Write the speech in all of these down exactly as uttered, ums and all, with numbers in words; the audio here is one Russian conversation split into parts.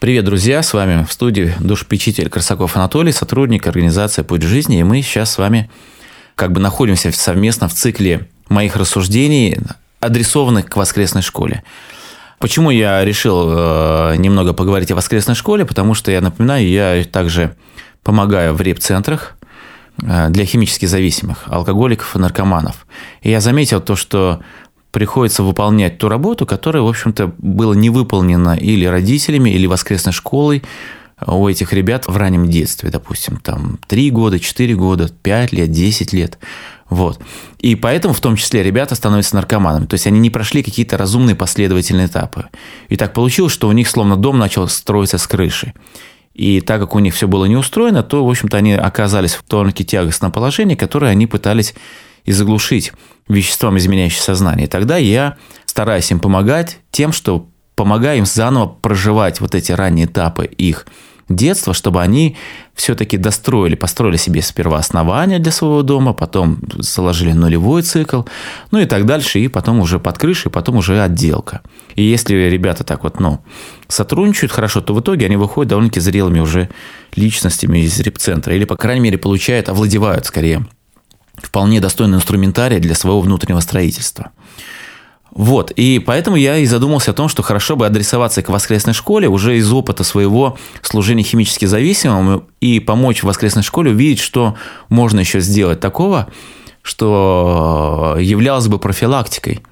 Привет, друзья! С вами в студии душепечитель Корсаков Анатолий, сотрудник организации «Путь жизни». И мы сейчас с вами как бы находимся совместно в цикле моих рассуждений, адресованных к воскресной школе. Почему я решил немного поговорить о воскресной школе? Потому что, я напоминаю, я также помогаю в реп-центрах для химически зависимых, алкоголиков и наркоманов. И я заметил то, что приходится выполнять ту работу, которая, в общем-то, была не выполнена или родителями, или воскресной школой у этих ребят в раннем детстве, допустим, там три года, четыре года, пять лет, десять лет. Вот. И поэтому в том числе ребята становятся наркоманами. То есть они не прошли какие-то разумные последовательные этапы. И так получилось, что у них словно дом начал строиться с крыши. И так как у них все было не устроено, то, в общем-то, они оказались в тонком тягостном положении, которое они пытались и заглушить веществом, изменяющим сознание. И тогда я стараюсь им помогать тем, что помогаю им заново проживать вот эти ранние этапы их детства, чтобы они все-таки достроили, построили себе сперва основания для своего дома, потом заложили нулевой цикл, ну и так дальше, и потом уже под крышей, потом уже отделка. И если ребята так вот, ну, сотрудничают хорошо, то в итоге они выходят довольно-таки зрелыми уже личностями из реп-центра, или, по крайней мере, получают, овладевают скорее вполне достойный инструментарий для своего внутреннего строительства. Вот, и поэтому я и задумался о том, что хорошо бы адресоваться к воскресной школе уже из опыта своего служения химически зависимым и помочь в воскресной школе увидеть, что можно еще сделать такого, что являлось бы профилактикой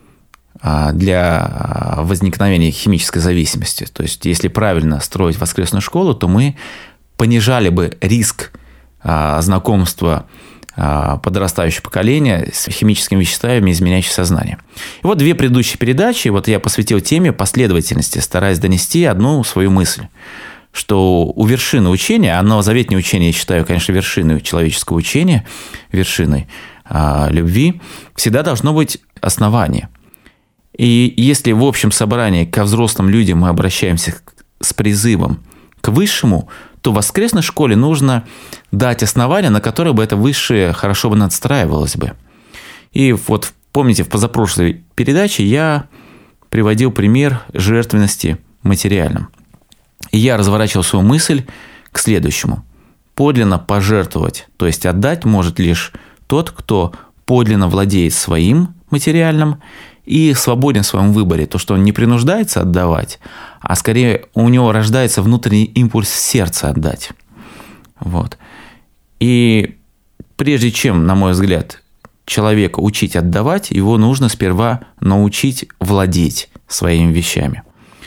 для возникновения химической зависимости. То есть, если правильно строить воскресную школу, то мы понижали бы риск знакомства подрастающее поколение с химическими веществами, изменяющими сознание. И вот две предыдущие передачи, вот я посвятил теме последовательности, стараясь донести одну свою мысль, что у вершины учения, а новозаветное учение я считаю, конечно, вершиной человеческого учения, вершиной а, любви, всегда должно быть основание. И если в общем собрании ко взрослым людям мы обращаемся с призывом к высшему, то в воскресной школе нужно дать основания, на которые бы это высшее хорошо бы надстраивалось бы. И вот помните, в позапрошлой передаче я приводил пример жертвенности материальным. И я разворачивал свою мысль к следующему. Подлинно пожертвовать, то есть отдать, может лишь тот, кто подлинно владеет своим материальным и свободен в своем выборе, то, что он не принуждается отдавать, а скорее у него рождается внутренний импульс сердца отдать. Вот. И прежде чем, на мой взгляд, человека учить отдавать, его нужно сперва научить владеть своими вещами.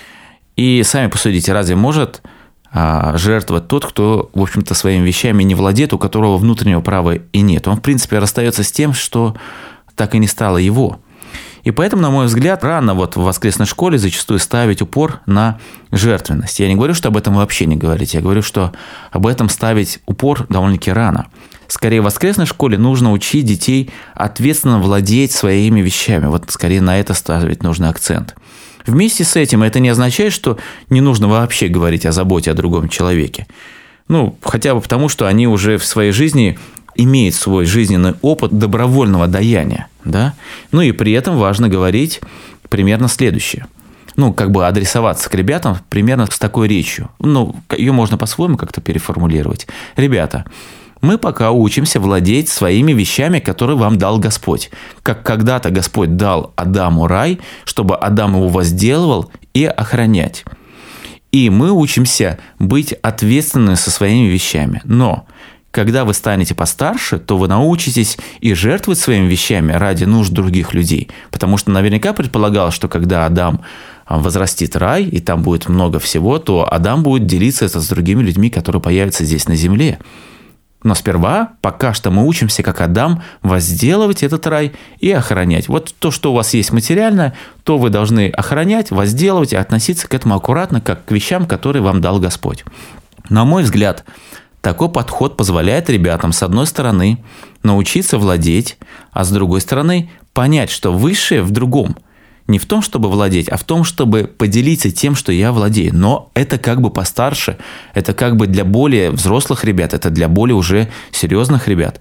И сами посудите, разве может а, жертвовать тот, кто, в общем-то, своими вещами не владеет, у которого внутреннего права и нет? Он, в принципе, расстается с тем, что так и не стало его. И поэтому, на мой взгляд, рано вот в воскресной школе зачастую ставить упор на жертвенность. Я не говорю, что об этом вообще не говорить. Я говорю, что об этом ставить упор довольно-таки рано. Скорее, в воскресной школе нужно учить детей ответственно владеть своими вещами. Вот скорее на это ставить нужно акцент. Вместе с этим это не означает, что не нужно вообще говорить о заботе о другом человеке. Ну, хотя бы потому, что они уже в своей жизни имеет свой жизненный опыт добровольного даяния, да? Ну и при этом важно говорить примерно следующее. Ну, как бы адресоваться к ребятам примерно с такой речью. Ну, ее можно по-своему как-то переформулировать. Ребята, мы пока учимся владеть своими вещами, которые вам дал Господь. Как когда-то Господь дал Адаму рай, чтобы Адам его возделывал и охранять. И мы учимся быть ответственными со своими вещами. Но когда вы станете постарше, то вы научитесь и жертвовать своими вещами ради нужд других людей. Потому что наверняка предполагалось, что когда Адам возрастит рай, и там будет много всего, то Адам будет делиться это с другими людьми, которые появятся здесь на земле. Но сперва, пока что мы учимся, как Адам, возделывать этот рай и охранять. Вот то, что у вас есть материальное, то вы должны охранять, возделывать и относиться к этому аккуратно, как к вещам, которые вам дал Господь. На мой взгляд, такой подход позволяет ребятам, с одной стороны, научиться владеть, а с другой стороны, понять, что высшее в другом. Не в том, чтобы владеть, а в том, чтобы поделиться тем, что я владею. Но это как бы постарше, это как бы для более взрослых ребят, это для более уже серьезных ребят.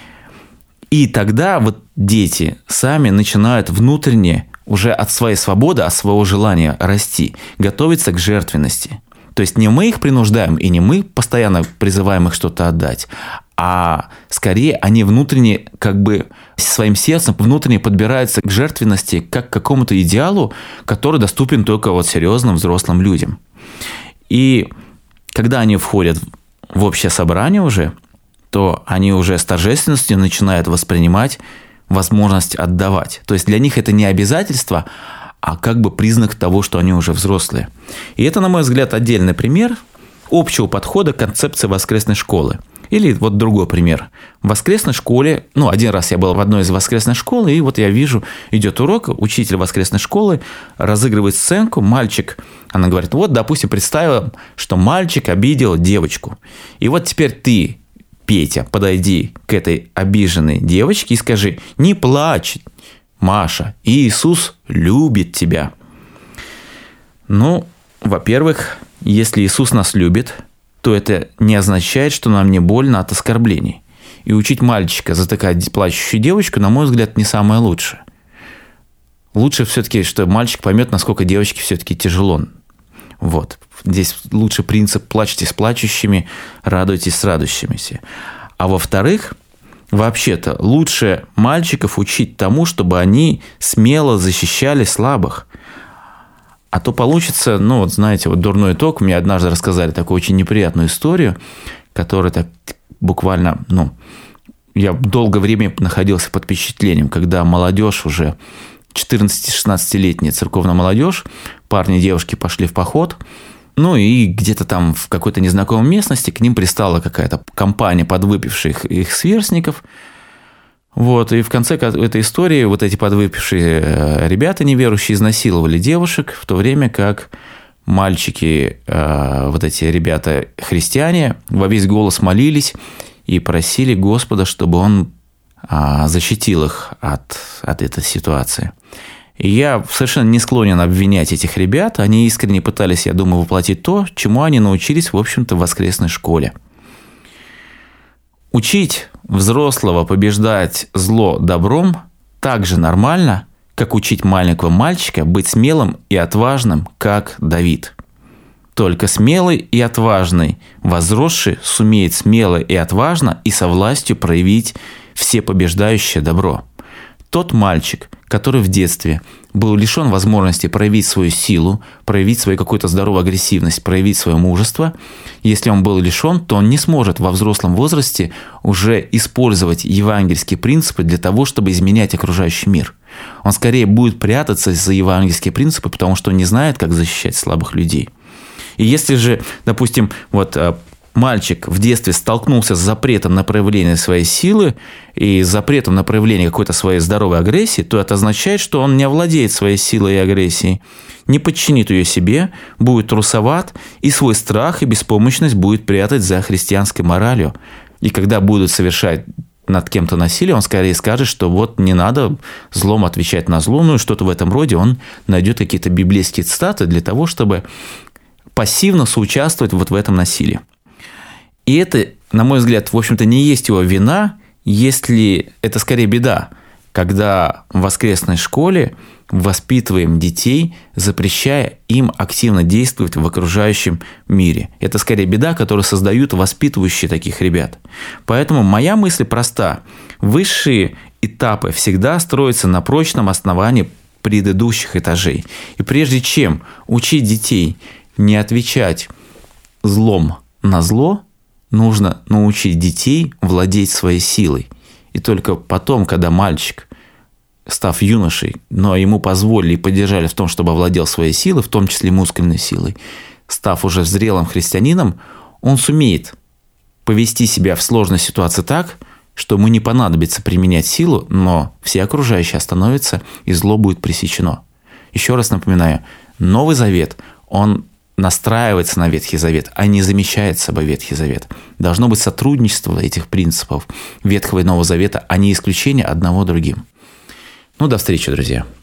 И тогда вот дети сами начинают внутренне уже от своей свободы, от своего желания расти, готовиться к жертвенности. То То есть не мы их принуждаем и не мы постоянно призываем их что-то отдать, а скорее они внутренне, как бы своим сердцем внутренне подбираются к жертвенности, как к какому-то идеалу, который доступен только вот серьезным взрослым людям. И когда они входят в общее собрание уже, то они уже с торжественностью начинают воспринимать возможность отдавать. То есть для них это не обязательство, а как бы признак того, что они уже взрослые. И это, на мой взгляд, отдельный пример общего подхода к концепции воскресной школы. Или вот другой пример. В воскресной школе, ну, один раз я был в одной из воскресных школ, и вот я вижу, идет урок, учитель воскресной школы разыгрывает сценку, мальчик, она говорит, вот, допустим, представила, что мальчик обидел девочку. И вот теперь ты, Петя, подойди к этой обиженной девочке и скажи, не плачь, Маша, Иисус любит тебя. Ну, во-первых, если Иисус нас любит, то это не означает, что нам не больно от оскорблений. И учить мальчика затыкать плачущую девочку, на мой взгляд, не самое лучшее. Лучше все-таки, что мальчик поймет, насколько девочке все-таки тяжело. Вот. Здесь лучше принцип «плачьте с плачущими, радуйтесь с радующимися». А во-вторых, вообще-то лучше мальчиков учить тому, чтобы они смело защищали слабых. А то получится, ну вот знаете, вот дурной итог. Мне однажды рассказали такую очень неприятную историю, которая так буквально, ну, я долгое время находился под впечатлением, когда молодежь уже, четырнадцати-шестнадцатилетняя церковная молодежь, парни и девушки пошли в поход, ну и где-то там в какой-то незнакомой местности к ним пристала какая-то компания подвыпивших их сверстников. Вот, и в конце этой истории вот эти подвыпившие ребята неверующие изнасиловали девушек, в то время как мальчики, вот эти ребята христиане, во весь голос молились и просили Господа, чтобы Он защитил их от, от этой ситуации. И я совершенно не склонен обвинять этих ребят, они искренне пытались, я думаю, воплотить то, чему они научились, в общем-то, в воскресной школе. Учить взрослого побеждать зло добром так же нормально, как учить маленького мальчика быть смелым и отважным, как Давид. Только смелый и отважный возросший сумеет смело и отважно и со властью проявить всепобеждающее добро. Тот мальчик, который в детстве был лишен возможности проявить свою силу, проявить свою какую-то здоровую агрессивность, проявить свое мужество, если он был лишен, то он не сможет во взрослом возрасте уже использовать евангельские принципы для того, чтобы изменять окружающий мир. Он скорее будет прятаться за евангельские принципы, потому что он не знает, как защищать слабых людей. И если же, допустим, вот мальчик в детстве столкнулся с запретом на проявление своей силы и с запретом на проявление какой-то своей здоровой агрессии, то это означает, что он не овладеет своей силой и агрессией, не подчинит ее себе, будет трусоват, и свой страх и беспомощность будет прятать за христианской моралью. И когда будут совершать над кем-то насилие, он скорее скажет, что вот не надо злом отвечать на зло, ну и что-то в этом роде, он найдет какие-то библейские цитаты для того, чтобы пассивно соучаствовать вот в этом насилии. И это, на мой взгляд, в общем-то, не есть его вина, если это скорее беда, когда в воскресной школе воспитываем детей, запрещая им активно действовать в окружающем мире. Это скорее беда, которую создают воспитывающие таких ребят. Поэтому моя мысль проста. Высшие этапы всегда строятся на прочном основании предыдущих этажей. И прежде чем учить детей не отвечать злом на зло, нужно научить детей владеть своей силой. И только потом, когда мальчик, став юношей, но ему позволили и поддержали в том, чтобы овладел своей силой, в том числе мускульной силой, став уже зрелым христианином, он сумеет повести себя в сложной ситуации так, что ему не понадобится применять силу, но все окружающие остановятся, и зло будет пресечено. Еще раз напоминаю, Новый Завет, он настраивается на Ветхий Завет, а не замещает собой Ветхий Завет. Должно быть сотрудничество этих принципов Ветхого и Нового Завета, а не исключение одного другим. Ну, до встречи, друзья.